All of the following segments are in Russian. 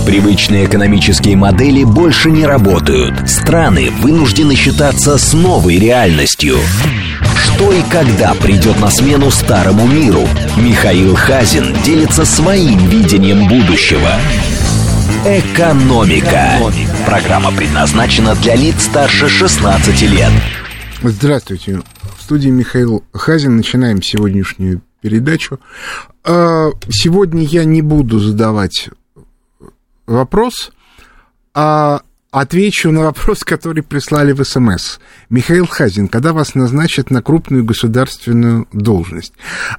Привычные экономические модели больше не работают. Страны вынуждены считаться с новой реальностью. Что и когда придет на смену старому миру? Михаил Хазин делится своим видением будущего. Экономика. Программа предназначена для лиц старше 16 лет. Здравствуйте. В студии Михаил Хазин. Начинаем сегодняшнюю передачу. Сегодня я не буду задавать вопрос, а отвечу на вопрос, который прислали в СМС. Михаил Хазин, когда вас назначат на крупную государственную должность?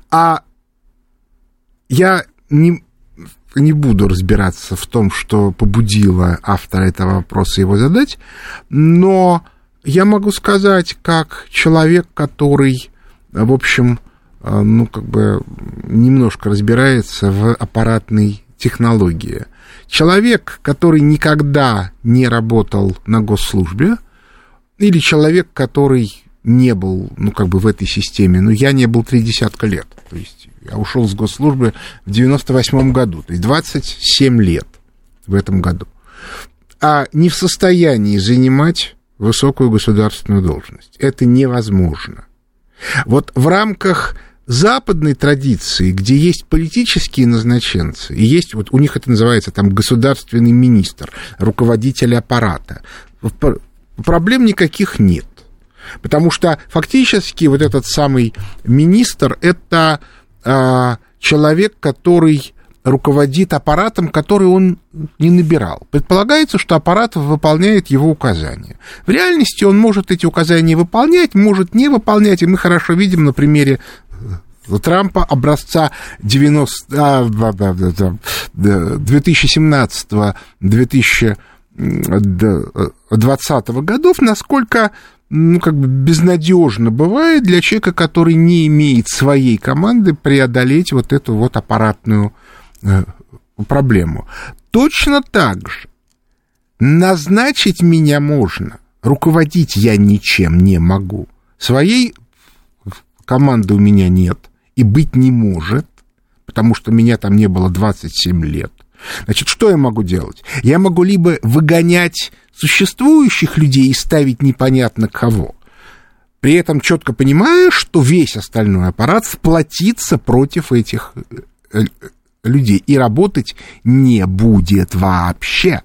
Я не буду разбираться в том, что побудило автора этого вопроса его задать, но я могу сказать, как человек, который, в общем, немножко разбирается в аппаратной технологии. Человек, который никогда не работал на госслужбе, или человек, который не был, в этой системе, я не был 30 лет, то есть я ушел с госслужбы в 98 году, то есть 27 лет в этом году, не в состоянии занимать высокую государственную должность. Это невозможно. Вот в рамках западной традиции, где есть политические назначенцы, и есть, вот у них это называется там государственный министр, руководитель аппарата, проблем никаких нет. Потому что фактически вот этот самый министр — это человек, который руководит аппаратом, который он не набирал. Предполагается, что аппарат выполняет его указания. В реальности он может эти указания выполнять, может не выполнять, и мы хорошо видим на примере Трампа образца 2017-2020 годов, насколько безнадежно бывает для человека, который не имеет своей команды, преодолеть вот эту вот аппаратную проблему. Точно так же назначить меня можно, руководить я ничем не могу. Своей команды у меня нет и быть не может, потому что меня там не было 27 лет. Значит, что я могу делать? Я могу либо выгонять существующих людей и ставить непонятно кого, при этом четко понимая, что весь остальной аппарат сплотится против этих людей и работать не будет вообще.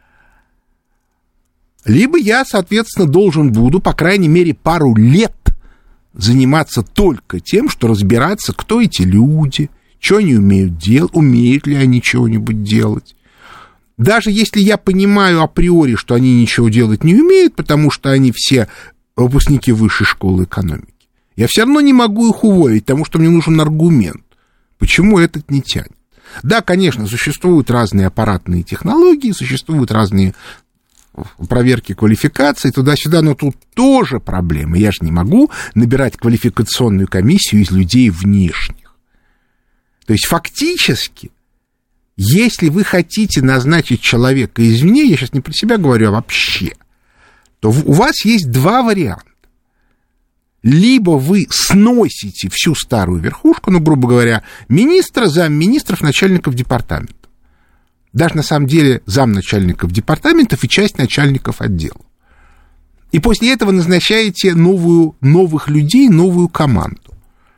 Либо я, соответственно, должен буду, по крайней мере, пару лет заниматься только тем, что разбираться, кто эти люди, что они умеют делать, умеют ли они чего-нибудь делать. Даже если я понимаю априори, что они ничего делать не умеют, потому что они все выпускники высшей школы экономики, я все равно не могу их уволить, потому что мне нужен аргумент, почему этот не тянет. Да, конечно, существуют разные аппаратные технологии, существуют разные проверки квалификации, туда-сюда, но тут тоже проблема. Я же не могу набирать квалификационную комиссию из людей внешних. То есть фактически, если вы хотите назначить человека извне, я сейчас не про себя говорю, а вообще, то у вас есть два варианта. Либо вы сносите всю старую верхушку, грубо говоря, министра, замминистров, начальников департамента. Даже, на самом деле, замначальников департаментов и часть начальников отдела. И после этого назначаете новых людей, новую команду.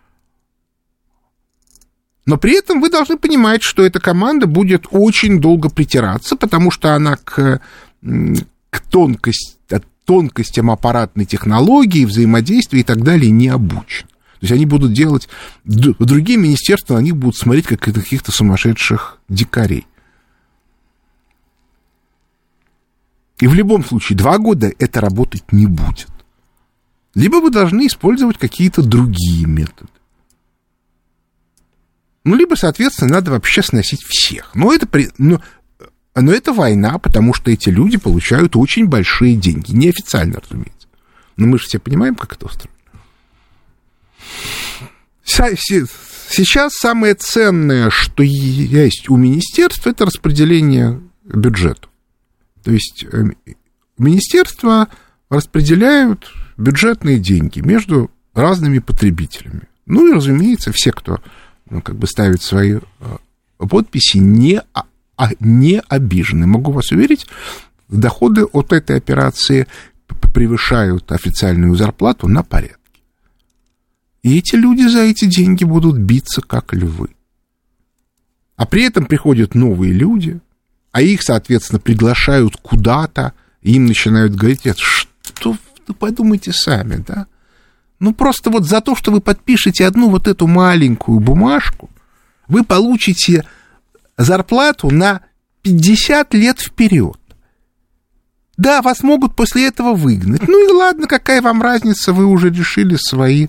Но при этом вы должны понимать, что эта команда будет очень долго притираться, потому что она к тонкостям аппаратной технологии, взаимодействия и так далее не обучена. То есть они будут делать... Другие министерства на них будут смотреть, как каких-то сумасшедших дикарей. И в любом случае 2 года это работать не будет. Либо вы должны использовать какие-то другие методы. Либо, соответственно, надо вообще сносить всех. Но это война, потому что эти люди получают очень большие деньги. Неофициально, разумеется. Но мы же все понимаем, как это устроено. Сейчас самое ценное, что есть у министерства, это распределение бюджета. То есть министерства распределяют бюджетные деньги между разными потребителями. И, разумеется, все, кто ставит свои подписи, не не обижены. Могу вас уверить, доходы от этой операции превышают официальную зарплату на порядке. И эти люди за эти деньги будут биться, как львы. А при этом приходят новые люди, а их, соответственно, приглашают куда-то, и им начинают говорить: что вы подумайте сами, да? Ну, просто вот за то, что вы подпишете одну вот эту маленькую бумажку, вы получите зарплату на 50 лет вперед. Да, вас могут после этого выгнать. Ну и ладно, какая вам разница, вы уже решили свои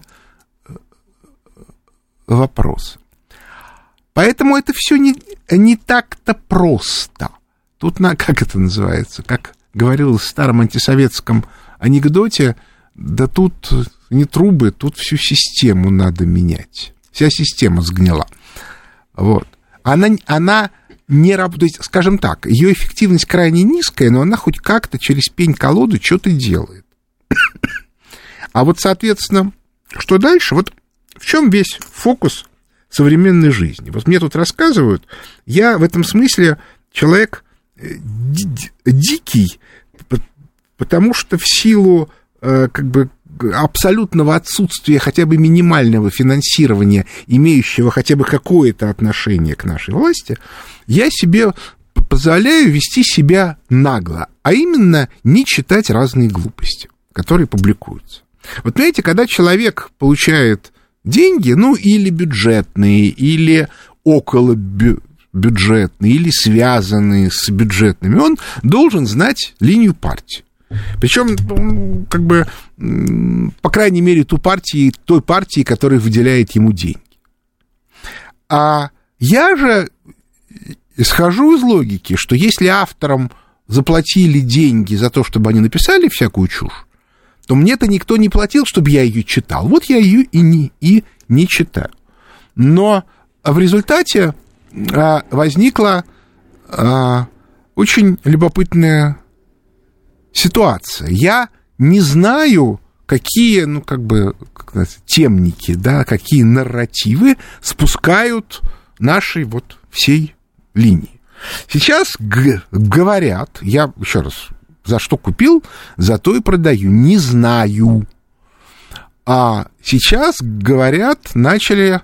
вопросы. Поэтому это все не так-то просто. Тут, как это называется, как говорилось в старом антисоветском анекдоте, да тут не трубы, тут всю систему надо менять. Вся система сгнила. Вот. Она не работает, скажем так, ее эффективность крайне низкая, но она хоть как-то через пень-колоду что-то делает. А вот, соответственно, что дальше? Вот в чем весь фокус современной жизни? Вот мне тут рассказывают, я в этом смысле человек дикий, потому что в силу как бы абсолютного отсутствия хотя бы минимального финансирования, имеющего хотя бы какое-то отношение к нашей власти, я себе позволяю вести себя нагло, а именно не читать разные глупости, которые публикуются. Вот понимаете, когда человек получает деньги, ну, или бюджетные, или около бюджетные, или связанные с бюджетными, он должен знать линию партии. Причем, как бы, по крайней мере, той партии, которая выделяет ему деньги. А я же исхожу из логики, что если авторам заплатили деньги за то, чтобы они написали всякую чушь, то мне-то никто не платил, чтобы я ее читал. Вот я ее и не читаю. Но в результате возникла очень любопытная ситуация. Я не знаю, какие, ну, как бы, темники, да, какие нарративы спускают нашей вот всей линии. Сейчас говорят, я еще раз, за что купил, за то и продаю, не знаю. А сейчас, говорят, начали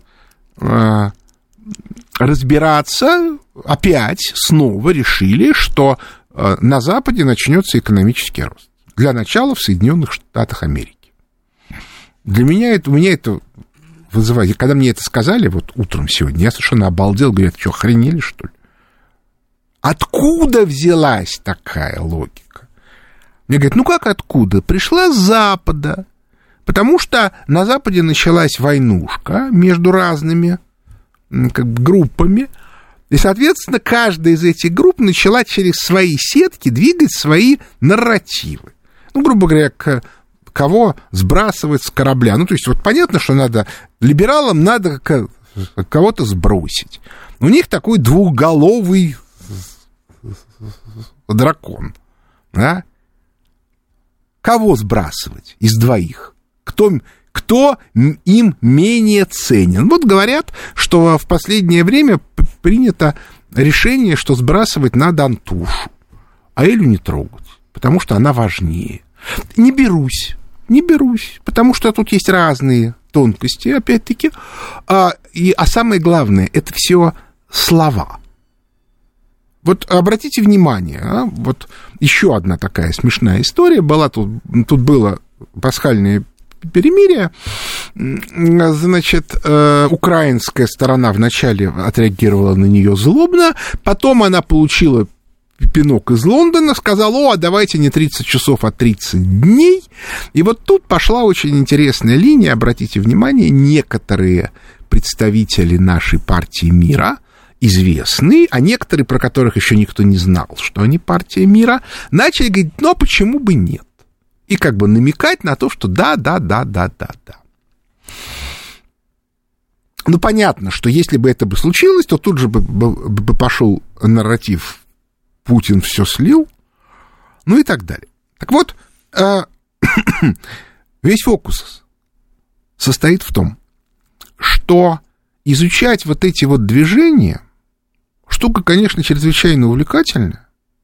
разбираться, опять снова решили, что на Западе начнется экономический рост. Для начала в Соединенных Штатах Америки. Для меня у меня это вызывает... Когда мне это сказали вот утром сегодня, я совершенно обалдел, говорят: что, охренели, что ли? Откуда взялась такая логика? Мне говорят: ну как откуда? Пришла с Запада. Потому что на Западе началась войнушка между разными как бы группами. И, соответственно, каждая из этих групп начала через свои сетки двигать свои нарративы. Ну, грубо говоря, кого сбрасывать с корабля. Ну, то есть, вот понятно, что либералам надо кого-то сбросить. У них такой двухголовый дракон. Да? Кого сбрасывать из двоих? Кто им менее ценен? Вот говорят, что в последнее время принято решение, что сбрасывать надо Антушу, а Элю не трогать, потому что она важнее. Не берусь, потому что тут есть разные тонкости, опять-таки. А самое главное, это все слова. Вот обратите внимание, вот еще одна такая смешная история была. Тут было пасхальное перемирие. Значит, украинская сторона вначале отреагировала на нее злобно, потом она получила пинок из Лондона, сказала: давайте не 30 часов, а 30 дней. И вот тут пошла очень интересная линия. Обратите внимание, некоторые представители нашей партии мира, известные, а некоторые, про которых еще никто не знал, что они партия мира, начали говорить: ну, а почему бы нет? И как бы намекать на то, что да. Ну, понятно, что если бы это бы случилось, то тут же бы пошел нарратив: Путин все слил, ну и так далее. Так вот, весь фокус состоит в том, что изучать вот эти вот движения, штука, конечно, чрезвычайно увлекательная,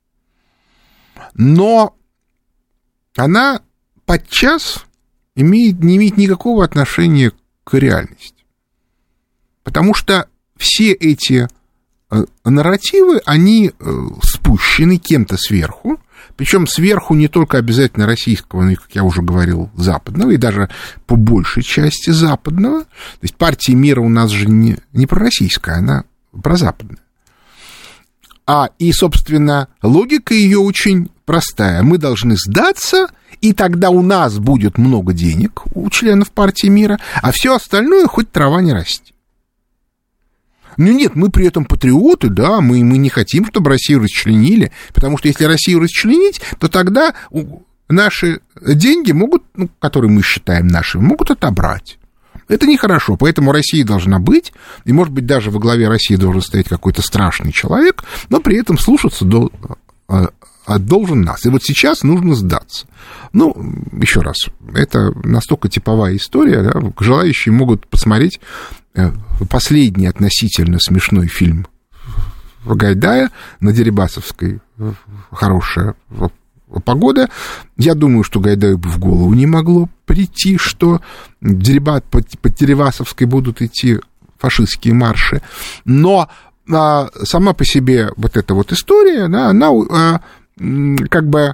но она подчас не имеет никакого отношения к реальности. Потому что все эти нарративы, они спущены кем-то сверху, причем сверху не только обязательно российского, но и, как я уже говорил, западного, и даже по большей части западного. То есть партия мира у нас же не пророссийская, она прозападная. И, собственно, логика ее очень простая. Мы должны сдаться, и тогда у нас будет много денег у членов партии мира, а все остальное хоть трава не расти. Ну нет, мы при этом патриоты, да, мы не хотим, чтобы Россию расчленили, потому что если Россию расчленить, то тогда наши деньги могут, которые мы считаем нашими, могут отобрать. Это нехорошо, поэтому Россия должна быть, и, может быть, даже во главе России должен стоять какой-то страшный человек, но при этом слушаться должен нас. И вот сейчас нужно сдаться. Еще раз, это настолько типовая история, да, желающие могут посмотреть последний относительно смешной фильм Гайдая на Дерибасовской, хорошая погода. Я думаю, что Гайдаю бы в голову не могло прийти, что по Дерибасовской будут идти фашистские марши. Но сама по себе вот эта вот история, да, она как бы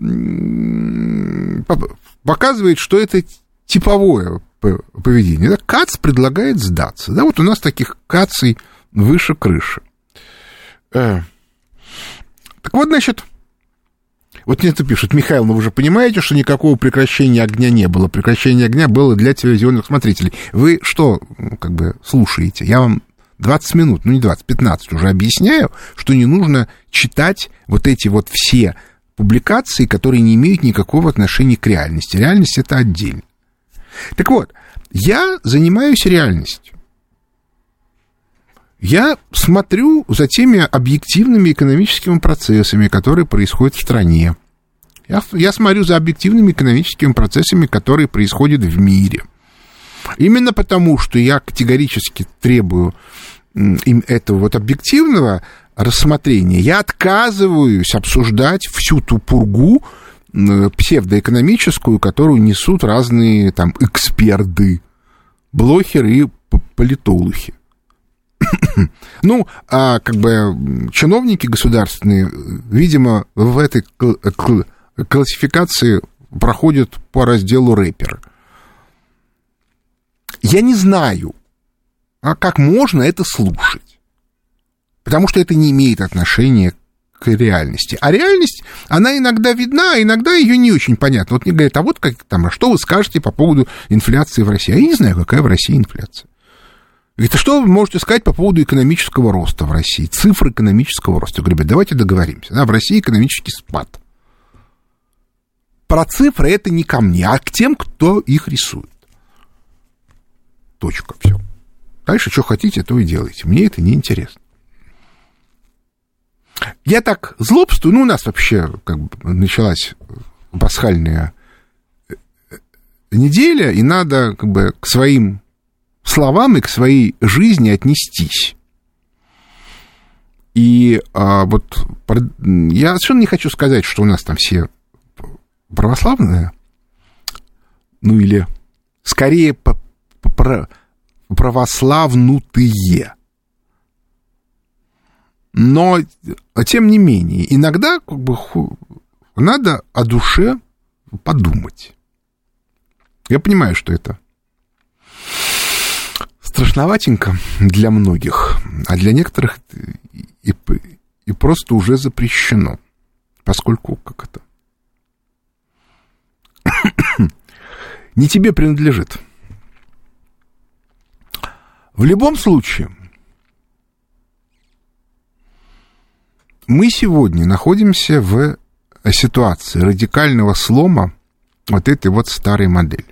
показывает, что это типовое поведение. Да? Кац предлагает сдаться. Да, вот у нас таких кацей выше крыши. Так вот, значит, вот мне это пишут: Михаил, вы же понимаете, что никакого прекращения огня не было. Прекращение огня было для телевизионных смотрителей. Вы что, слушаете? Я вам 20 минут, не 20, 15 уже объясняю, что не нужно читать вот эти вот все публикации, которые не имеют никакого отношения к реальности. Реальность — это отдельно. Так вот, я занимаюсь реальностью. Я смотрю за теми объективными экономическими процессами, которые происходят в стране. Я смотрю за объективными экономическими процессами, которые происходят в мире. Именно потому, что я категорически требую им этого вот объективного рассмотрения, я отказываюсь обсуждать всю ту пургу псевдоэкономическую, которую несут разные там эксперты, блогеры и политологи. Чиновники государственные, видимо, в этой классификации проходят по разделу рэперы. Я не знаю, как можно это слушать, потому что это не имеет отношения к реальности. А реальность, она иногда видна, а иногда ее не очень понятно. Вот мне говорят: а вот что вы скажете по поводу инфляции в России? А я не знаю, какая в России инфляция. Говорит: а что вы можете сказать по поводу экономического роста в России? Цифры экономического роста. Я говорю: ребят, давайте договоримся. Да, в России экономический спад. Про цифры это не ко мне, а к тем, кто их рисует. Точка. Все. Дальше что хотите, то и делайте. Мне это не интересно. Я так злобствую. У нас вообще началась пасхальная неделя, и надо к своим словам и к своей жизни отнестись. И я совершенно не хочу сказать, что у нас там все православные, или скорее православнутые. Но, тем не менее, иногда надо о душе подумать. Я понимаю, что это страшноватенько для многих, а для некоторых и просто уже запрещено, поскольку не тебе принадлежит. В любом случае, мы сегодня находимся в ситуации радикального слома вот этой вот старой модели.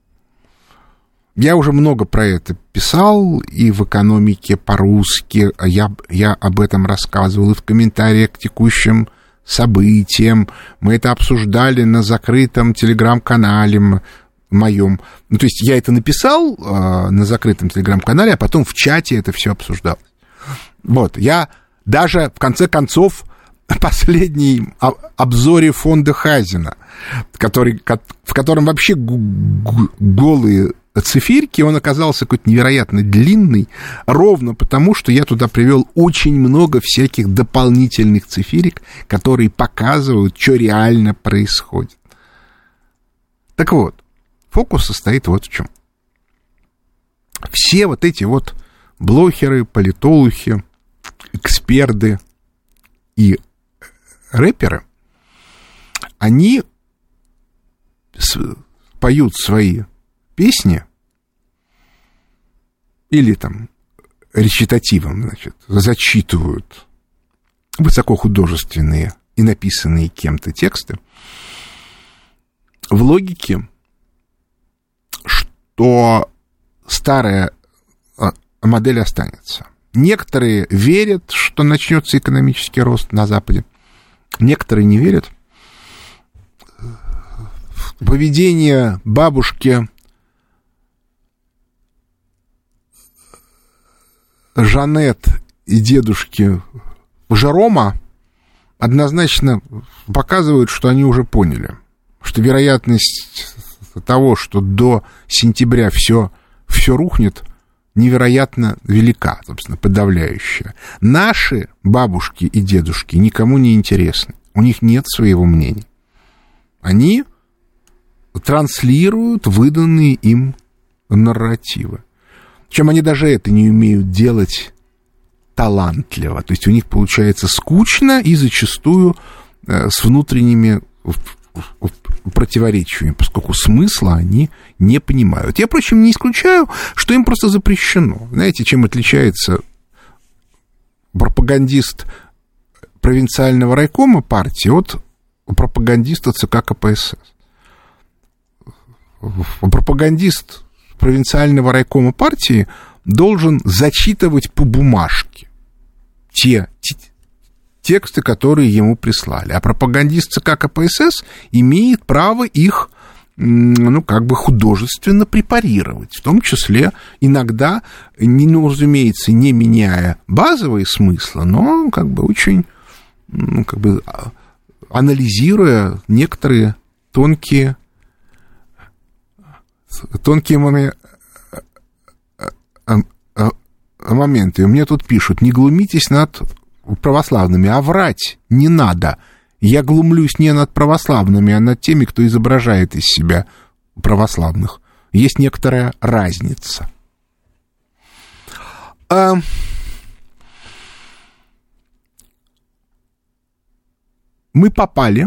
Я уже много про это писал и в «Экономике по-русски», я об этом рассказывал и в комментариях к текущим событиям. Мы это обсуждали на закрытом телеграм-канале моем. То есть я это написал на закрытом телеграм-канале, а потом в чате это все обсуждалось. Вот, я Даже, в конце концов, последний обзоре фонда Хазина, в котором вообще голые циферки, он оказался какой-то невероятно длинный, ровно потому, что я туда привел очень много всяких дополнительных циферок, которые показывают, что реально происходит. Так вот, фокус состоит вот в чем. Все вот эти вот блогеры, политологи, эксперты и рэперы, они поют свои песни или там речитативом, значит, зачитывают высокохудожественные и написанные кем-то тексты в логике, что старая модель останется. Некоторые верят, что начнется экономический рост на Западе. Некоторые не верят. Поведение бабушки Жанет и дедушки Жерома однозначно показывают, что они уже поняли, что вероятность того, что до сентября все рухнет, невероятно велика, собственно, подавляющая. Наши бабушки и дедушки никому не интересны. У них нет своего мнения. Они транслируют выданные им нарративы. Причем они даже это не умеют делать талантливо. То есть у них получается скучно и зачастую с внутренними противоречиями, поскольку смысла они не понимают. Я, впрочем, не исключаю, что им просто запрещено. Знаете, чем отличается пропагандист провинциального райкома партии от пропагандиста ЦК КПСС? Пропагандист провинциального райкома партии должен зачитывать по бумажке те тексты, которые ему прислали. А пропагандист ЦК КПСС имеет право их, художественно препарировать. В том числе иногда, разумеется, не меняя базовые смысла, но очень, анализируя некоторые тонкие моменты. И мне тут пишут: не глумитесь над православными, а врать не надо. Я глумлюсь не над православными, а над теми, кто изображает из себя православных. Есть некоторая разница. Мы попали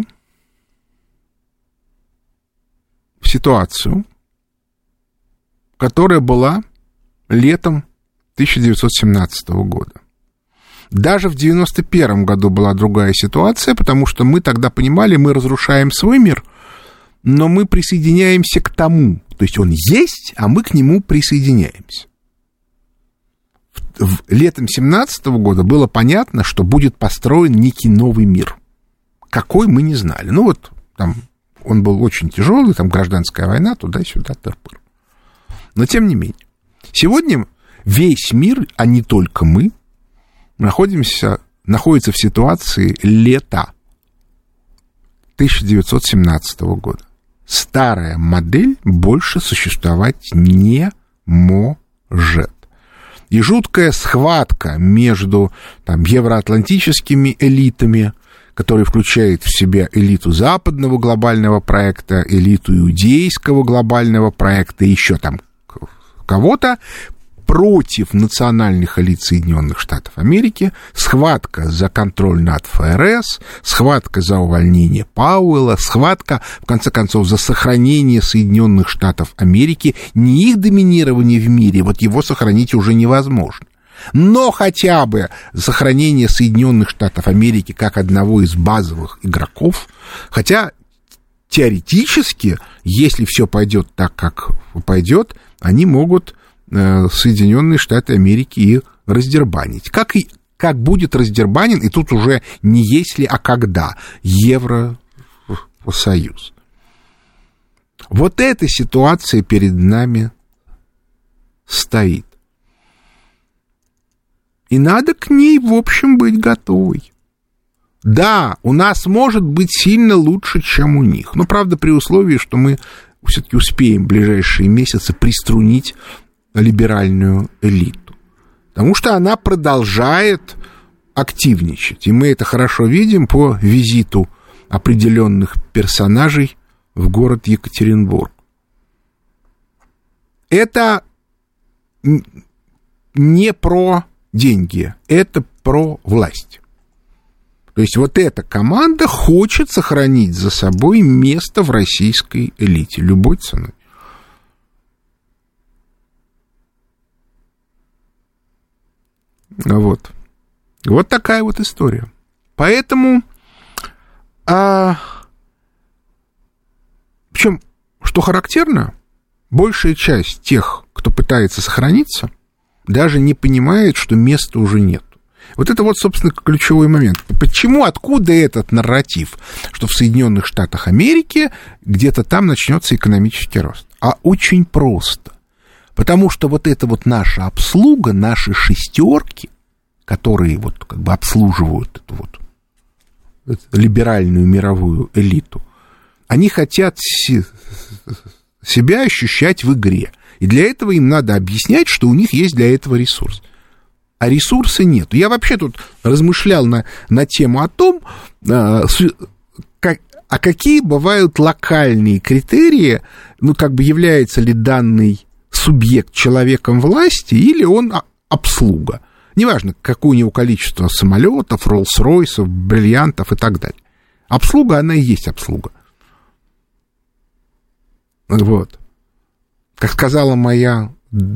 в ситуацию, которая была летом 1917 года. Даже в 1991 году была другая ситуация, потому что мы тогда понимали, мы разрушаем свой мир, но мы присоединяемся к тому. То есть он есть, а мы к нему присоединяемся. Летом 1917 года было понятно, что будет построен некий новый мир. Какой, мы не знали. Там он был очень тяжелый, там гражданская война, туда-сюда, тыр-пыр. Но тем не менее. Сегодня весь мир, а не только мы, находится в ситуации лета 1917 года. Старая модель больше существовать не может. И жуткая схватка между евроатлантическими элитами, которая включает в себя элиту западного глобального проекта, элиту иудейского глобального проекта и еще кого-то, против национальных элит Соединенных Штатов Америки, схватка за контроль над ФРС, схватка за увольнение Пауэлла, схватка, в конце концов, за сохранение Соединенных Штатов Америки, не их доминирование в мире, его сохранить уже невозможно, но хотя бы сохранение Соединенных Штатов Америки как одного из базовых игроков, хотя теоретически, если все пойдет так, как пойдет, они могут Соединенные Штаты Америки и раздербанить. Как будет раздербанен, и тут уже не если, а когда, Евросоюз. Вот эта ситуация перед нами стоит. И надо к ней, в общем, быть готовой. Да, у нас может быть сильно лучше, чем у них. Но, правда, при условии, что мы все-таки успеем в ближайшие месяцы приструнить либеральную элиту. Потому что она продолжает активничать. И мы это хорошо видим по визиту определенных персонажей в город Екатеринбург. Это не про деньги, это про власть. То есть вот эта команда хочет сохранить за собой место в российской элите любой ценой. Вот. Вот такая вот история. Поэтому, причем, что характерно, большая часть тех, кто пытается сохраниться, даже не понимает, что места уже нет. Вот это вот, собственно, ключевой момент. Почему, откуда этот нарратив, что в Соединенных Штатах Америки где-то там начнется экономический рост? А очень просто. Потому что вот эта вот наша обслуга, наши шестерки, которые вот как бы обслуживают эту вот либеральную мировую элиту, они хотят себя ощущать в игре. И для этого им надо объяснять, что у них есть для этого ресурс. А ресурса нет. Я вообще тут размышлял на тему о том, какие бывают локальные критерии, ну, как бы является ли данный субъект человеком власти или он обслуга. Неважно, какое у него количество самолетов, Роллс-Ройсов, бриллиантов и так далее. Обслуга, она и есть обслуга. Вот. Как сказала моя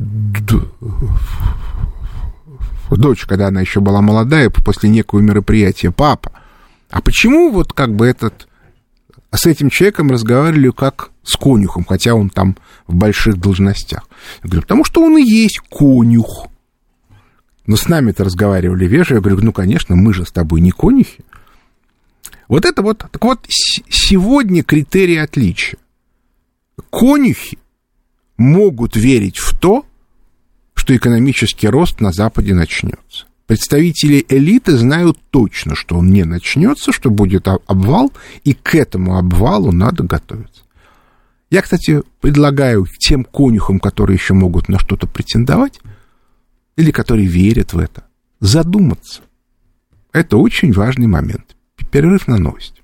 дочь, когда она еще была молодая, после некого мероприятия: папа, а почему вот как бы с этим человеком разговаривали как с конюхом, хотя он там в больших должностях? Я говорю, потому что он и есть конюх. Но с нами-то разговаривали вежливо. Я говорю, ну, конечно, мы же с тобой не конюхи. Вот это вот, так вот, сегодня критерий отличия. Конюхи могут верить в то, что экономический рост на Западе начнется. Представители элиты знают точно, что он не начнется, что будет обвал, и к этому обвалу надо готовиться. Я, кстати, предлагаю тем конюхам, которые еще могут на что-то претендовать, или которые верят в это, задуматься. Это очень важный момент. Перерыв на новость.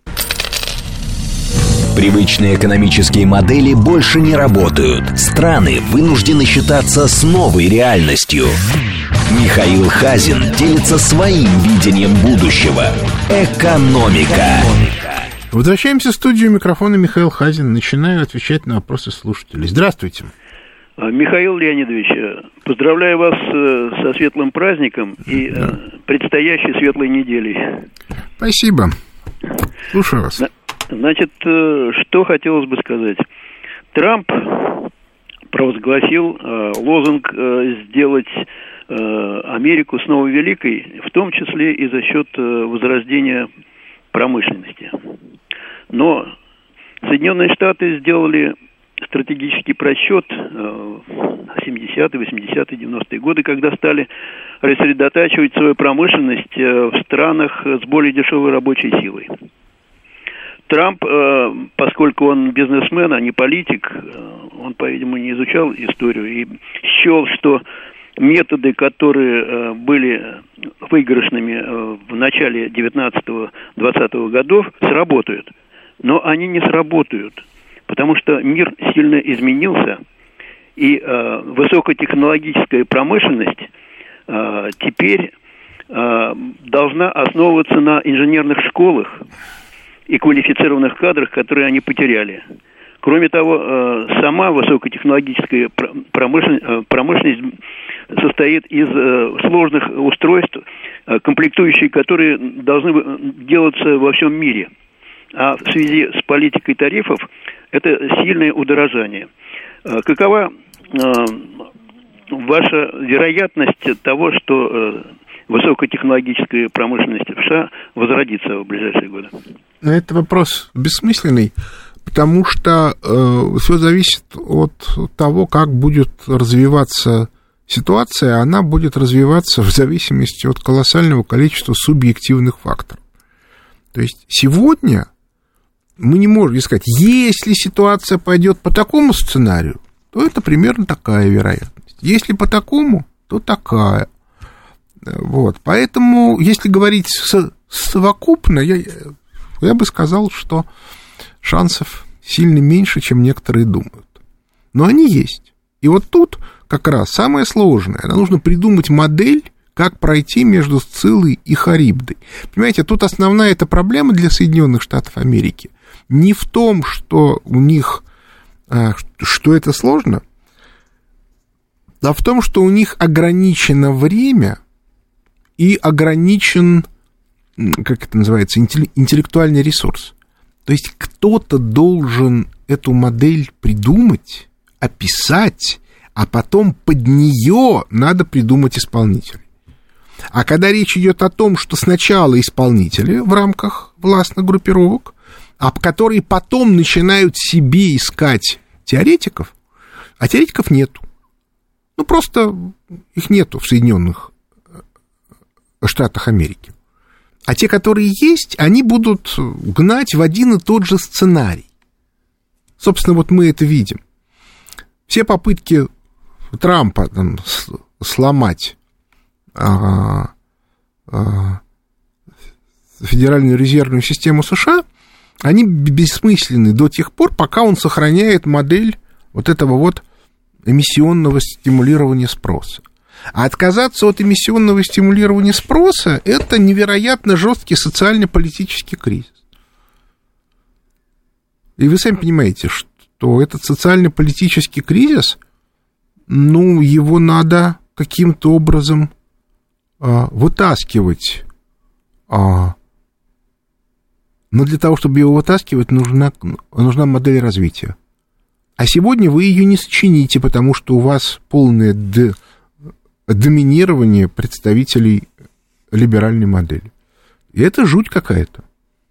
Привычные экономические модели больше не работают. Страны вынуждены считаться с новой реальностью. Михаил Хазин делится своим видением будущего. Экономика. Возвращаемся в студию. Микрофона Михаил Хазин. Начинаю отвечать на вопросы слушателей. Здравствуйте. Михаил Леонидович, поздравляю вас со светлым праздником и предстоящей светлой неделей. Спасибо. Слушаю вас. Значит, что хотелось бы сказать. Трамп провозгласил лозунг «сделать Америку снова великой», в том числе и за счет возрождения промышленности. Но Соединенные Штаты сделали стратегический просчет в 70-е, 80-е, 90-е годы, когда стали рассредотачивать свою промышленность в странах с более дешевой рабочей силой. Трамп, поскольку он бизнесмен, а не политик, он, по-видимому, не изучал историю и счел, что методы, которые были выигрышными в начале 19-20 годов, сработают. Но они не сработают, потому что мир сильно изменился, и высокотехнологическая промышленность теперь должна основываться на инженерных школах и квалифицированных кадрах, которые они потеряли. Кроме того, сама высокотехнологическая промышленность состоит из сложных устройств, комплектующие которые должны делаться во всем мире. А в связи с политикой тарифов это сильное удорожание. Какова ваша вероятность того, что высокотехнологическая промышленность в США возродится в ближайшие годы? Это вопрос бессмысленный, потому что все зависит от того, как будет развиваться ситуация, она будет развиваться в зависимости от колоссального количества субъективных факторов. То есть сегодня мы не можем сказать, если ситуация пойдет по такому сценарию, то это примерно такая вероятность. Если по такому, то такая. Вот. Поэтому, если говорить совокупно, я бы сказал, что шансов сильно меньше, чем некоторые думают. Но они есть. И вот тут как раз самое сложное. Нужно придумать модель, как пройти между Сциллой и Харибдой. Понимаете, тут основная эта проблема для Соединенных Штатов Америки не в том, что у них, что это сложно, а в том, что у них ограничено время и ограничен, как это называется, интеллектуальный ресурс. То есть кто-то должен эту модель придумать, описать, а потом под нее надо придумать исполнителей. А когда речь идет о том, что сначала исполнители в рамках властных группировок, а которые потом начинают себе искать теоретиков, а теоретиков нету. Ну, просто их нету в Соединенных Штатах Америки. А те, которые есть, они будут гнать в один и тот же сценарий. Собственно, вот мы это видим. Все попытки Трампа там, сломать Федеральную резервную систему США, они бессмысленны до тех пор, пока он сохраняет модель вот этого вот эмиссионного стимулирования спроса. А отказаться от эмиссионного стимулирования спроса – это невероятно жесткий социально-политический кризис. И вы сами понимаете, что этот социально-политический кризис, ну, его надо каким-то образом вытаскивать. Но для того, чтобы его вытаскивать, нужна модель развития. А сегодня вы ее не сочините, потому что у вас полное доминирование представителей либеральной модели. И это жуть какая-то.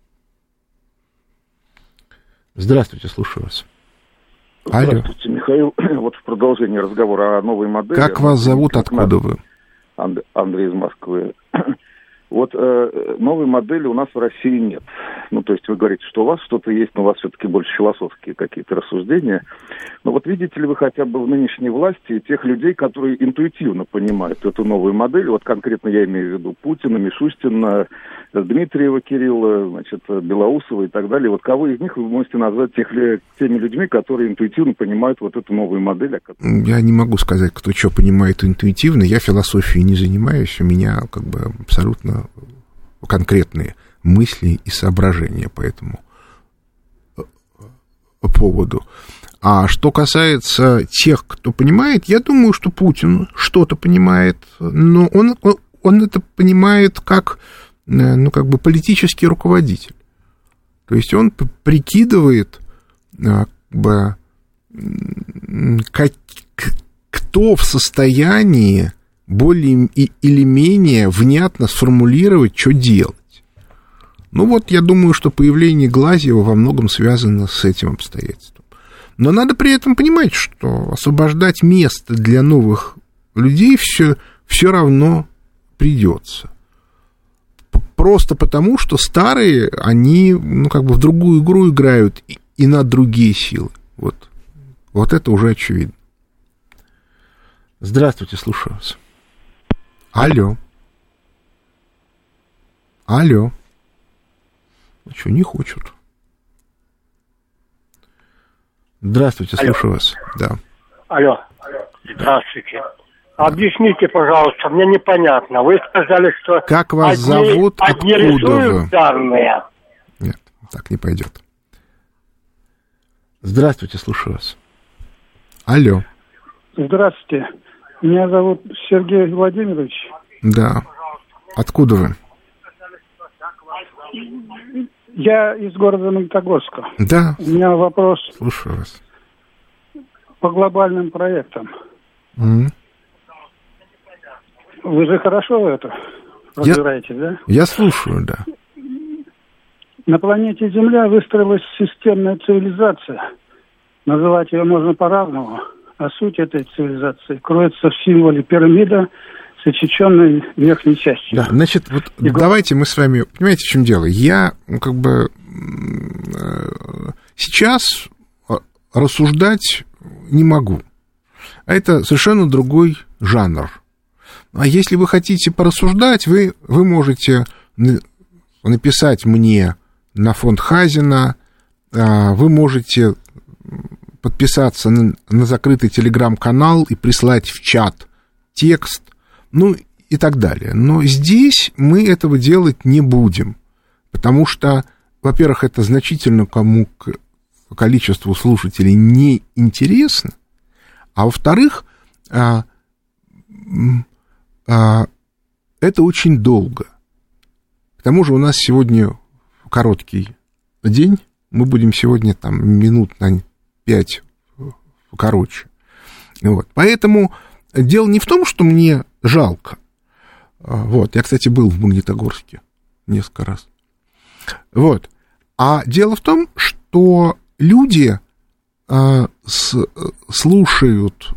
Здравствуйте, слушаю вас. Здравствуйте, Михаил. Вот в продолжении разговора о новой модели. Как вас зовут, откуда вы? Андрей из Москвы. Вот новой модели у нас в России нет. Ну, то есть вы говорите, что у вас что-то есть, но у вас все-таки больше философские какие-то рассуждения. Но вот видите ли вы хотя бы в нынешней власти тех людей, которые интуитивно понимают эту новую модель? Вот конкретно я имею в виду Путина, Мишустина, Дмитриева Кирилла, значит, Белоусова и так далее. Вот кого из них вы можете назвать теми людьми, которые интуитивно понимают вот эту новую модель? Я не могу сказать, кто что понимает интуитивно. Я философией не занимаюсь. У меня как бы абсолютно конкретные мысли и соображения по этому поводу. А что касается тех, кто понимает, я думаю, что Путин что-то понимает, но он это понимает как, ну, как бы политический руководитель. То есть он прикидывает, как бы, кто в состоянии более или менее внятно сформулировать, что делать. Ну вот, я думаю, что появление Глазьева во многом связано с этим обстоятельством. Но надо при этом понимать, что освобождать место для новых людей все равно придется. Просто потому, что старые, они, ну, как бы в другую игру играют и на другие силы. Вот это уже очевидно. Здравствуйте, слушаю вас. Алло. Что, не хочет? Здравствуйте, слушаю вас. Да. Алло. Здравствуйте. Объясните, пожалуйста, мне непонятно. Вы сказали, что... Как вас зовут? Одни откуда рисуют вы? данные. Нет, так не пойдет. Здравствуйте, слушаю вас. Алло. Здравствуйте. Меня зовут Сергей Владимирович. Да. Откуда вы? Я из города Магнитогорска. Да. У меня вопрос. Слушаю вас. По глобальным проектам. Mm-hmm. Вы же хорошо это разбираетесь, да? Я слушаю, да. На планете Земля выстроилась системная цивилизация. Называть ее можно по-разному. а суть этой цивилизации кроется в символе пирамида с отсеченной верхней частью. Да, значит, вот давайте мы с вами... Понимаете, в чем дело? Я сейчас рассуждать не могу. А это совершенно другой жанр. А если вы хотите порассуждать, вы можете написать мне на фонд Хазина, вы можете подписаться на закрытый телеграм-канал и прислать в чат текст, ну и так далее. Но здесь мы этого делать не будем, потому что, во-первых, это значительно количеству слушателей не интересно, а во-вторых, это очень долго. К тому же у нас сегодня короткий день, мы будем сегодня там минут на 5 короче. Вот. Поэтому дело не в том, что мне жалко. Вот. Я, кстати, был в Магнитогорске несколько раз. Вот. А дело в том, что люди слушают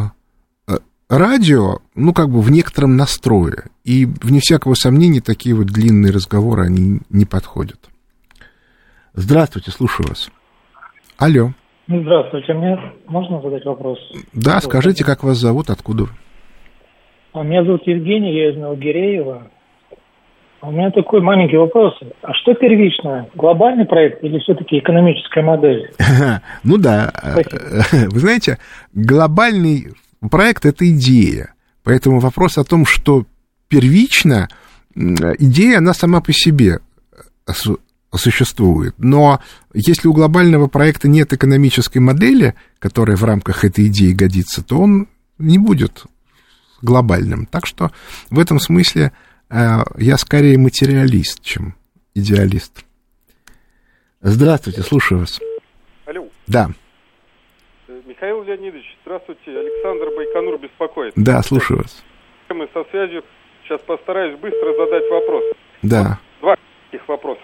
радио, ну, как бы в некотором настрое. И, вне всякого сомнения, такие вот длинные разговоры, они не подходят. Здравствуйте, слушаю вас. Алло. Здравствуйте, мне можно задать вопрос? Да, скажите, как вас зовут, откуда вы? Меня зовут Евгений, я из Новогиреева. У меня такой маленький вопрос. А что первичное? Глобальный проект или все-таки экономическая модель? Ну да. Вы знаете, глобальный проект — это идея. Поэтому вопрос о том, что первично, идея, она сама по себе существует. Но если у глобального проекта нет экономической модели, которая в рамках этой идеи годится, то он не будет глобальным. Так что в этом смысле я скорее материалист, чем идеалист. Здравствуйте, слушаю вас. Алло. Да. Михаил Леонидович, здравствуйте. Александр Байконур беспокоит. Да, слушаю вас. Мы со связью. Сейчас постараюсь быстро задать вопрос. Да. Два таких вопроса.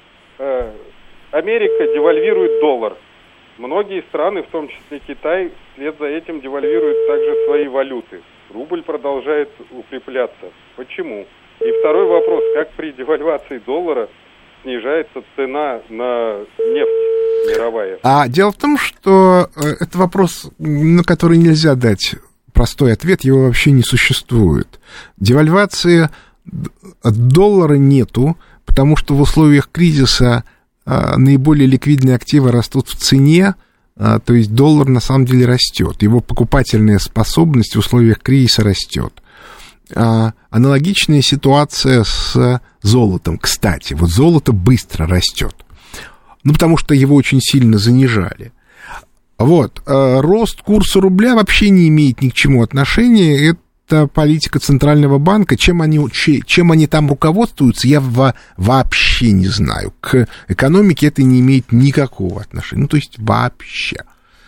Америка девальвирует доллар. Многие страны, в том числе Китай, вслед за этим девальвируют также свои валюты. Рубль продолжает укрепляться. Почему? И второй вопрос. Как при девальвации доллара снижается цена на нефть мировая? Дело в том, что это вопрос, на который нельзя дать простой ответ, его вообще не существует. Девальвации доллара нету, потому что в условиях кризиса наиболее ликвидные активы растут в цене, то есть доллар на самом деле растет, его покупательная способность в условиях кризиса растет. Аналогичная ситуация с золотом, кстати, вот золото быстро растет, ну, потому что его очень сильно занижали. Вот, рост курса рубля вообще не имеет ни к чему отношения, это политика Центрального банка, чем они там руководствуются, я вообще не знаю, к экономике это не имеет никакого отношения, ну, то есть вообще.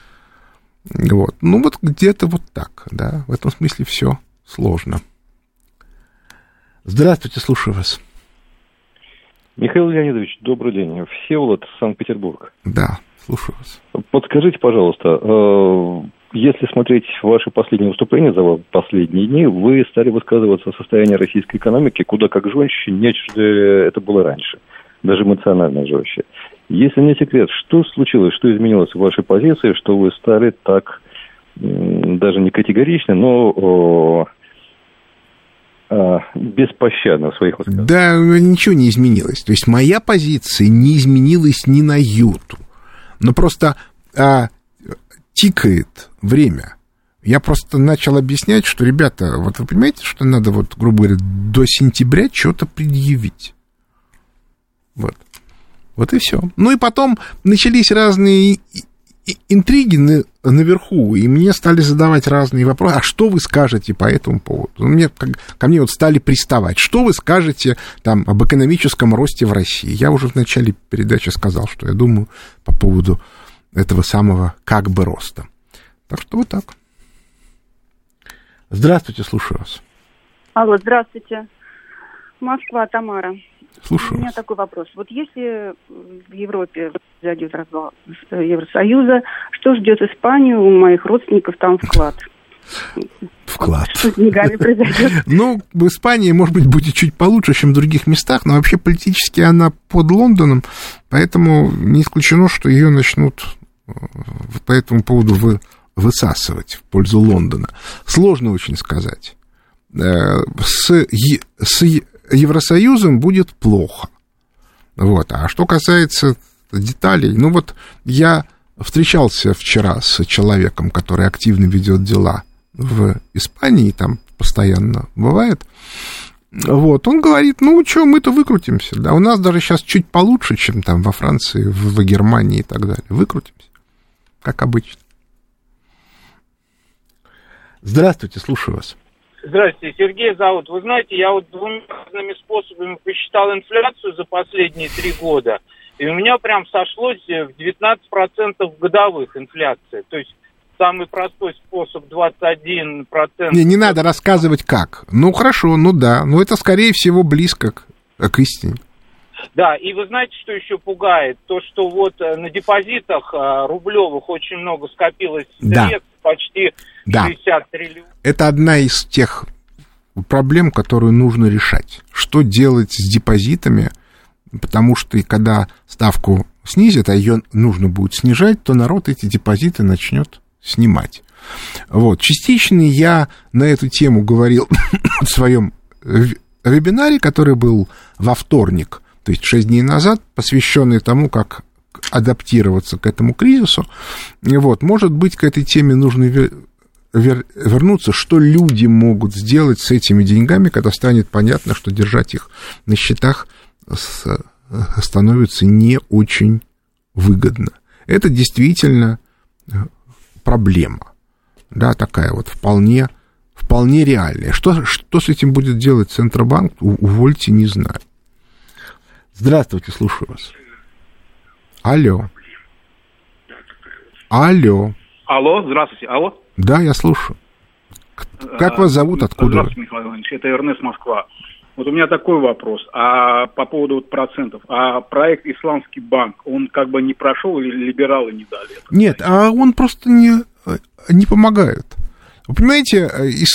Вот, ну, вот где-то вот так, да, в этом смысле все сложно. Здравствуйте, слушаю вас. Михаил Леонидович, добрый день. Всеволод, Санкт-Петербург. Да, слушаю вас. Подскажите, пожалуйста, если смотреть ваши последние выступления за последние дни, вы стали высказываться о состоянии российской экономики куда как жестче, нежели это было раньше, даже эмоционально жестче. Если не секрет, что случилось, что изменилось в вашей позиции, что вы стали так, даже не категорично, но беспощадно в своих высказываниях? Да, ничего не изменилось. То есть моя позиция не изменилась ни на йоту. Но просто тикает время. Я просто начал объяснять, что, ребята, вот вы понимаете, что надо, вот, грубо говоря, до сентября что-то предъявить. Вот. Вот и все. Ну и потом начались разные интриги наверху, и мне стали задавать разные вопросы. А что вы скажете по этому поводу? Ко мне вот стали приставать. Что вы скажете там об экономическом росте в России? Я уже в начале передачи сказал, что я думаю по поводу этого самого как бы роста. Так что вот так. Здравствуйте, слушаю вас. Алло, здравствуйте. Москва, Тамара. Слушаю. У меня такой вопрос. Вот если в Европе произойдет развал Евросоюза, что ждет Испанию? У моих родственников там вклад. Вклад. Что с деньгами произойдет? Ну, в Испании, может быть, будет чуть получше, чем в других местах, но вообще политически она под Лондоном, поэтому не исключено, что ее начнут по этому поводу высасывать в пользу Лондона. Сложно очень сказать. С Евросоюзом будет плохо. Вот. А что касается деталей, ну вот я встречался вчера с человеком, который активно ведет дела в Испании, там постоянно бывает. Вот, он говорит, ну, что, мы-то выкрутимся, да, у нас даже сейчас чуть получше, чем там во Франции, в Германии и так далее. Выкрутимся, как обычно. Здравствуйте, слушаю вас. Здравствуйте, Сергей зовут. Вы знаете, я вот двумя разными способами посчитал инфляцию за последние 3 года, и у меня прям сошлось в 19% годовых инфляция. То есть самый простой способ 21%. Не надо рассказывать как. Ну, хорошо, ну да, но это, скорее всего, близко к истине. Да, и вы знаете, что еще пугает? То, что вот на депозитах рублевых очень много скопилось средств, почти 60 триллионов. Это одна из тех проблем, которую нужно решать. Что делать с депозитами? Потому что и когда ставку снизят, а ее нужно будет снижать, то народ эти депозиты начнет снимать. Вот. Частично я на эту тему говорил в своем вебинаре, который был во вторник, то есть 6 дней назад, посвященный тому, как адаптироваться к этому кризису. Вот. Может быть, к этой теме нужно вернуться, что люди могут сделать с этими деньгами, когда станет понятно, что держать их на счетах становится не очень выгодно. Это действительно проблема, да, такая вот вполне реальная. Что с этим будет делать Центробанк, увольте, не знаю. Здравствуйте, слушаю вас. Алло. Алло, здравствуйте, алло. Да, я слушаю. Как вас зовут, откуда? Здравствуйте, Михаил Иванович, это Эрнест, Москва. Вот у меня такой вопрос, по поводу вот процентов. А проект «Исламский банк», он как бы не прошел или либералы не дали это? Нет, а он просто не помогает. Вы понимаете,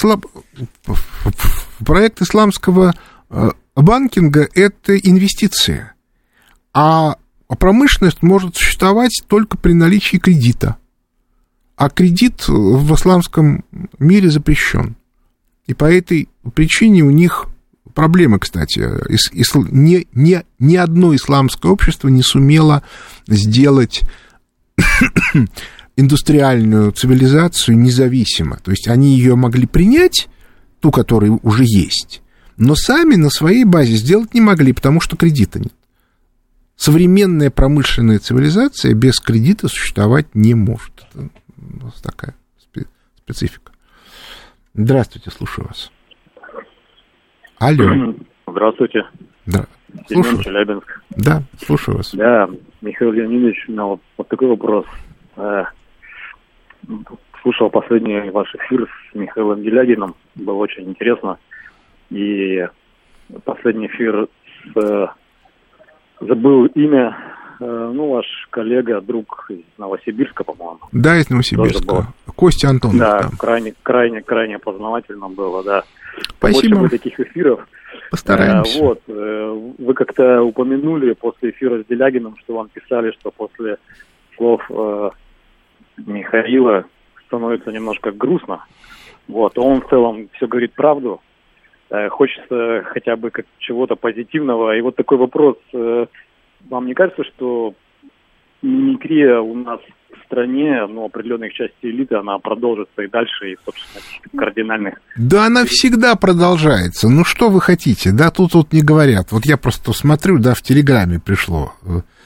проект исламского банкинга – это инвестиция, а промышленность может существовать только при наличии кредита. А кредит в исламском мире запрещен. И по этой причине у них проблемы, кстати. Ни одно исламское общество не сумело сделать индустриальную цивилизацию независимо. То есть они ее могли принять, ту, которая уже есть, но сами на своей базе сделать не могли, потому что кредита нет. Современная промышленная цивилизация без кредита существовать не может. Это у нас такая специфика. Здравствуйте, слушаю вас. Алло. Здравствуйте. Да. Семен, Челябинск. Да, слушаю вас. Да, Михаил Леонидович, у меня вот такой вопрос. Слушал последний ваш эфир с Михаилом Делягиным, было очень интересно. И последний эфир забыл имя, ваш коллега, друг из Новосибирска, по-моему. Да, из Новосибирска. Костя Антонов. Да, крайне познавательно было, да. Спасибо. Больше таких эфиров. Постараемся. Вы как-то упомянули после эфира с Делягиным, что вам писали, что после слов Михаила становится немножко грустно. Он в целом все говорит правду. Хочется хотя бы как чего-то позитивного. И вот такой вопрос. Вам не кажется, что мимикрия у нас в стране, определенных частей элиты, она продолжится и дальше, и, собственно, кардинальных... Да, она всегда продолжается. Ну, что вы хотите? Да, тут не говорят. Вот я просто смотрю, да, в Телеграме пришло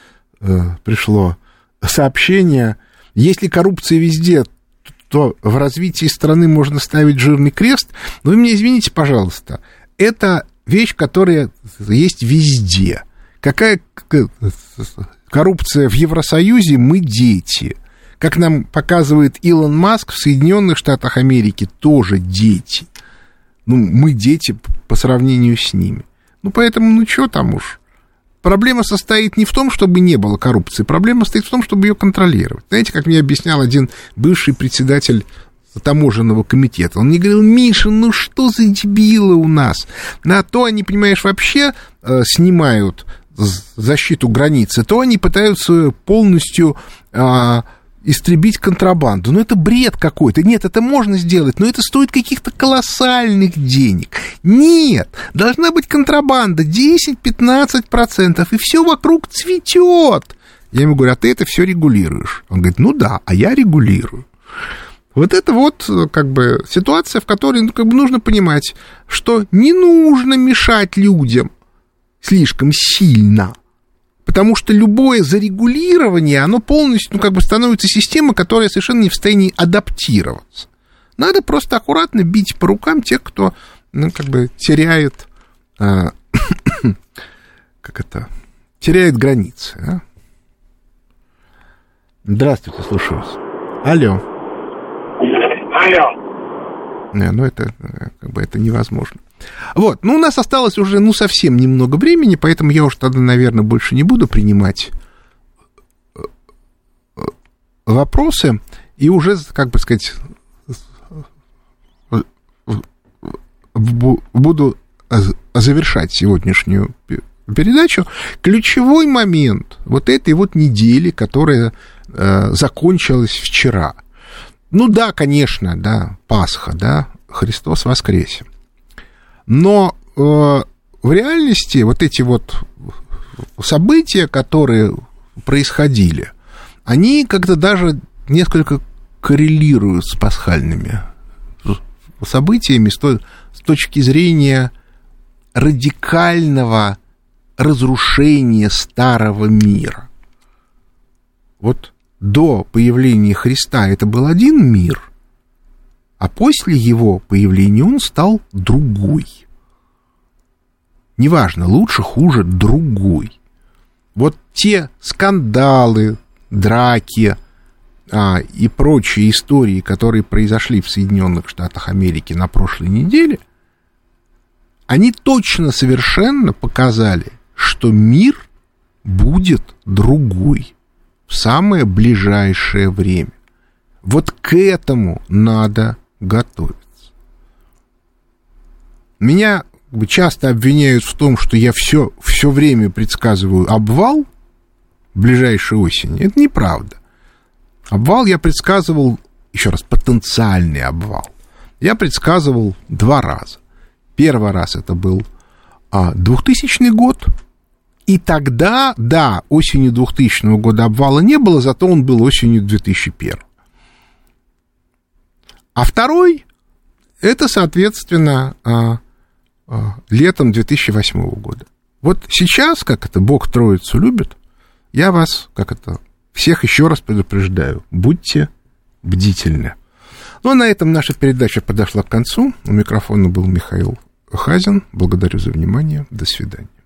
сообщение. Если коррупция везде, то в развитии страны можно ставить жирный крест. Но вы меня извините, пожалуйста, это вещь, которая есть везде. Какая коррупция в Евросоюзе? Мы дети. Как нам показывает Илон Маск, в Соединенных Штатах Америки тоже дети. Мы дети по сравнению с ними. Поэтому, что там уж. проблема состоит не в том, чтобы не было коррупции, проблема состоит в том, чтобы ее контролировать. Знаете, как мне объяснял один бывший председатель таможенного комитета. Он мне говорил: Миша, ну что за дебилы у нас? На то они, понимаешь, вообще снимают защиту границы, то они пытаются полностью истребить контрабанду. Ну, это бред какой-то. Нет, это можно сделать, но это стоит каких-то колоссальных денег. Нет, должна быть контрабанда 10-15%, и все вокруг цветет. Я ему говорю: а ты это все регулируешь? Он говорит: ну да, а я регулирую. Вот это вот, как бы, ситуация, в которой, ну, как бы, нужно понимать, что не нужно мешать людям слишком сильно, потому что любое зарегулирование, оно полностью, ну, как бы, становится системой, которая совершенно не в состоянии адаптироваться. Надо просто аккуратно бить по рукам тех, кто, ну, как бы, теряет, теряет границы. А? Здравствуйте, слушаю вас. Алло. Не, ну это, как бы, это невозможно. Вот, ну, у нас осталось уже, ну, совсем немного времени, поэтому я уж тогда, наверное, больше не буду принимать вопросы и уже, как бы сказать, буду завершать сегодняшнюю передачу. Ключевой момент вот этой вот недели, которая закончилась вчера. Ну да, конечно, да, Пасха, да, Христос воскресе. Но в реальности вот эти вот события, которые происходили, они как-то даже несколько коррелируют с пасхальными событиями с точки зрения радикального разрушения старого мира. Вот до появления Христа это был один мир, а после его появления он стал другой. Неважно, лучше, хуже, другой. Вот те скандалы, драки и прочие истории, которые произошли в Соединенных Штатах Америки на прошлой неделе, они точно совершенно показали, что мир будет другой в самое ближайшее время. Вот к этому надо готовиться. Меня часто обвиняют в том, что я все время предсказываю обвал ближайшей осени. Это неправда. Обвал я предсказывал, еще раз, потенциальный обвал, я предсказывал 2 раза. Первый раз это был 2000 год, и тогда, да, осенью 2000 года обвала не было, зато он был осенью 2001. А второй, это, соответственно, летом 2008 года. Вот сейчас, как это, Бог Троицу любит, я вас, как это, всех еще раз предупреждаю, будьте бдительны. Ну, а на этом наша передача подошла к концу. У микрофона был Михаил Хазин. Благодарю за внимание. До свидания.